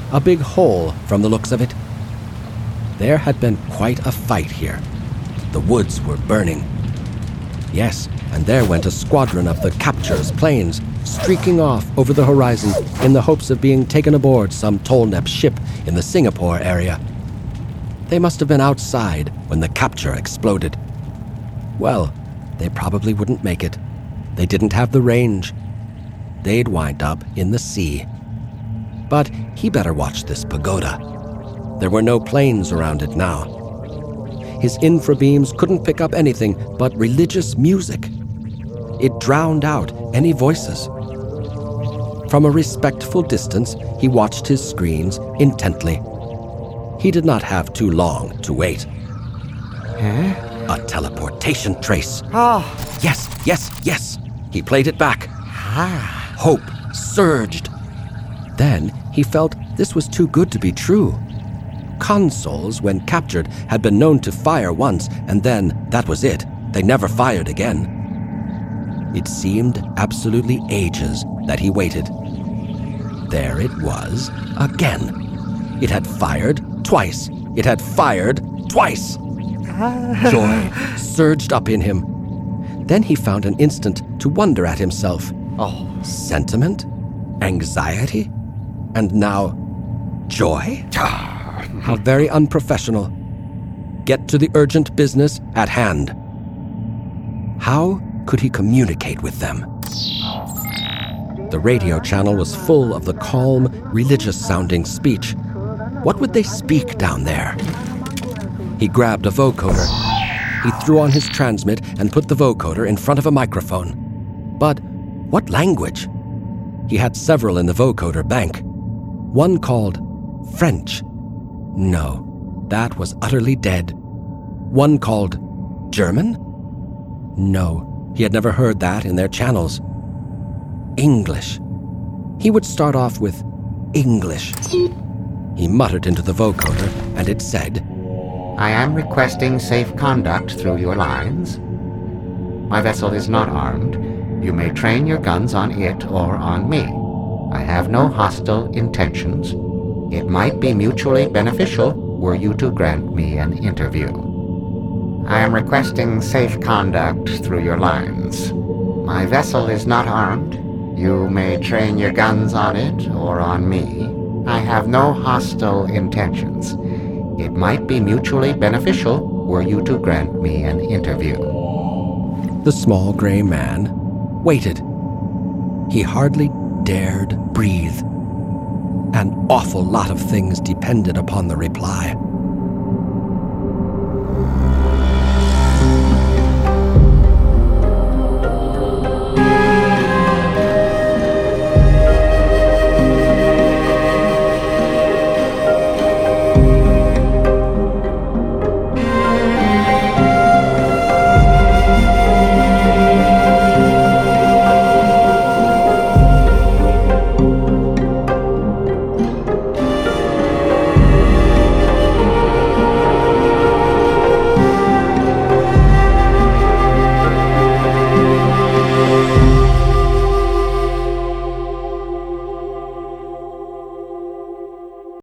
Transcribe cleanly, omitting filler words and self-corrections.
A big hole from the looks of it. There had been quite a fight here. The woods were burning. Yes, and there went a squadron of the capture's planes, streaking off over the horizon in the hopes of being taken aboard some Tolnep ship in the Singapore area. They must have been outside when the capture exploded. Well, they probably wouldn't make it. They didn't have the range. They'd wind up in the sea. But he better watch this pagoda. There were no planes around it now. His infrabeams couldn't pick up anything but religious music. It drowned out any voices. From a respectful distance, he watched his screens intently. He did not have too long to wait. A teleportation trace. Yes, yes, yes. He played it back. Hope surged. Then he felt this was too good to be true. Consoles, when captured, had been known to fire once, and then that was it. They never fired again. It seemed absolutely ages that he waited. There it was again. It had fired twice. It had fired twice. Joy surged up in him. Then he found an instant to wonder at himself. Sentiment? Anxiety? And now, joy? How very unprofessional. Get to the urgent business at hand. How could he communicate with them? The radio channel was full of the calm, religious-sounding speech. What would they speak down there? He grabbed a vocoder. He threw on his transmit and put the vocoder in front of a microphone. But what language? He had several in the vocoder bank. One called French. No, that was utterly dead. One called German? No, he had never heard that in their channels. English. He would start off with English. He muttered into the vocoder, and it said, I am requesting safe conduct through your lines. My vessel is not armed. You may train your guns on it or on me. I have no hostile intentions. It might be mutually beneficial were you to grant me an interview. I am requesting safe conduct through your lines. My vessel is not armed. You may train your guns on it or on me. I have no hostile intentions. It might be mutually beneficial were you to grant me an interview. The small gray man waited. He hardly dared breathe. An awful lot of things depended upon the reply.